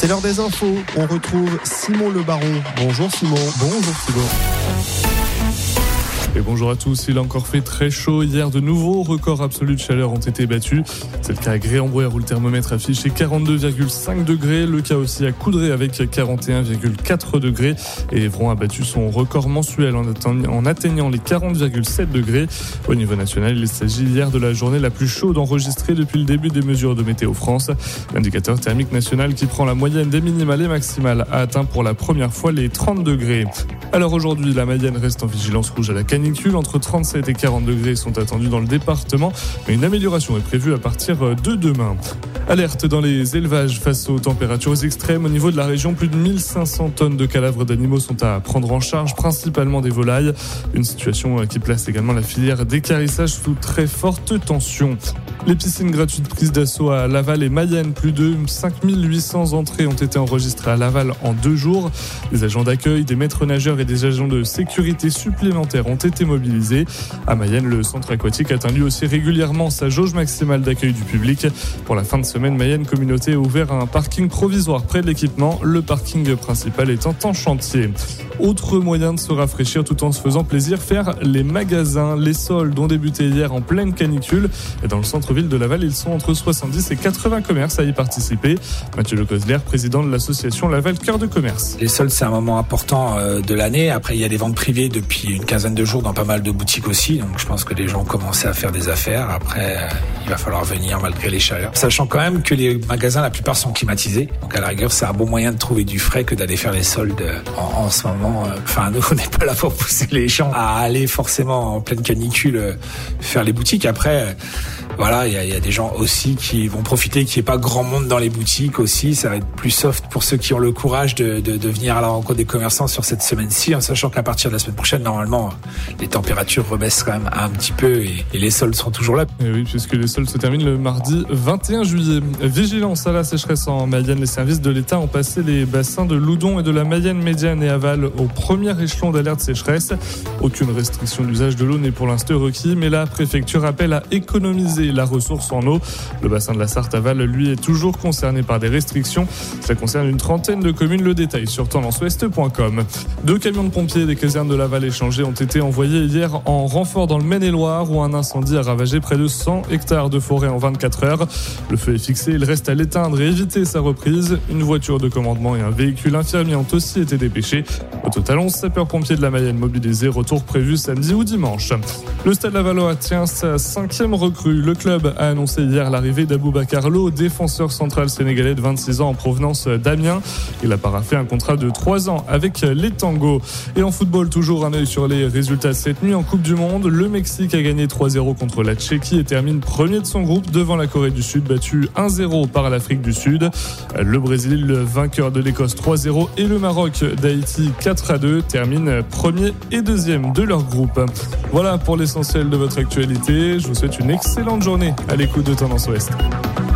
C'est l'heure des infos. On retrouve Simon Le Baron. Bonjour Simon. Bonjour Simon. Et bonjour à tous, il a encore fait très chaud hier, de nouveaux records absolus de chaleur ont été battus. C'est le cas à Gré-en-Brouwer où le thermomètre affichait 42,5 degrés, le cas aussi à Coudray avec 41,4 degrés et Évron a battu son record mensuel en atteignant les 40,7 degrés. Au niveau national, il s'agit hier de la journée la plus chaude enregistrée depuis le début des mesures de Météo France. L'indicateur thermique national qui prend la moyenne des minimales et maximales a atteint pour la première fois les 30 degrés. Alors aujourd'hui, la Mayenne reste en vigilance rouge à la canicule. Entre 37 et 40 degrés sont attendus dans le département, mais une amélioration est prévue à partir de demain. Alerte dans les élevages face aux températures extrêmes. Au niveau de la région, plus de 1500 tonnes de cadavres d'animaux sont à prendre en charge, principalement des volailles. Une situation qui place également la filière d'équarrissage sous très forte tension. Les piscines gratuites prises d'assaut à Laval et Mayenne, plus de 5800 entrées ont été enregistrées à Laval en 2 jours. Des agents d'accueil, des maîtres nageurs et des agents de sécurité supplémentaires ont été mobilisés. À Mayenne, le centre aquatique atteint lui aussi régulièrement sa jauge maximale d'accueil du public. Pour la fin de semaine, Mayenne Communauté a ouvert un parking provisoire près de l'équipement, le parking principal étant en chantier. Autre moyen de se rafraîchir tout en se faisant plaisir, faire les magasins. Les soldes ont débuté hier en pleine canicule. Et dans le centre-ville de Laval, ils sont entre 70 et 80 commerces à y participer. Mathieu Lecosler, président de l'association Laval Cœur de Commerce. Les soldes, c'est un moment important de l'année. Après, il y a des ventes privées depuis une quinzaine de jours dans pas mal de boutiques aussi. Donc, je pense que les gens ont commencé à faire des affaires. Après, il va falloir venir malgré les chaleurs. Sachant quand même que les magasins, la plupart sont climatisés. Donc, à la rigueur, c'est un bon moyen de trouver du frais que d'aller faire les soldes en ce moment. Enfin, nous, on n'est pas là pour pousser les gens à aller forcément en pleine canicule faire les boutiques. Après, voilà, il y a des gens aussi qui vont profiter, qu'il n'y ait pas grand monde dans les boutiques aussi. Ça va être plus soft pour ceux qui ont le courage de venir à la rencontre des commerçants sur cette semaine-ci, en sachant qu'à partir de la semaine prochaine, normalement, les températures rebaissent quand même un petit peu et les soldes seront toujours là. Et oui, puisque les soldes se terminent le mardi 21 juillet. Vigilance à la sécheresse en Mayenne. Les services de l'État ont passé les bassins de Loudon et de la Mayenne médiane et aval au premier échelon d'alerte sécheresse. Aucune restriction d'usage de l'eau n'est pour l'instant requis, mais la préfecture appelle à économiser la ressource en eau. Le bassin de la Sarthe aval, lui, est toujours concerné par des restrictions. Ça concerne une trentaine de communes. Le détail sur tendanceouest.com. 2 camions de pompiers des casernes de Laval échangés ont été envoyés hier en renfort dans le Maine-et-Loire où un incendie a ravagé près de 100 hectares de forêt en 24 heures. Le feu est fixé, il reste à l'éteindre et éviter sa reprise. Une voiture de commandement et un véhicule infirmier ont aussi été dépêchés. Au total, 11 sapeurs-pompiers de la Mayenne mobilisés. Retour prévu samedi ou dimanche. Le Stade Lavallois tient sa 5e recrue. Le club a annoncé hier l'arrivée d'Aboubacar Lo, défenseur central sénégalais de 26 ans en provenance d'Amiens. Il a paraphé un contrat de 3 ans avec les Tangos. Et en football, toujours un œil sur les résultats cette nuit en Coupe du Monde. Le Mexique a gagné 3-0 contre la Tchéquie et termine premier de son groupe devant la Corée du Sud, battu 1-0 par l'Afrique du Sud. Le Brésil, le vainqueur de l'Écosse 3-0 et le Maroc d'Haïti 4-2 terminent premier et deuxième de leur groupe. Voilà pour l'essentiel de votre actualité. Je vous souhaite une excellente journée à l'écoute de Tendance Ouest.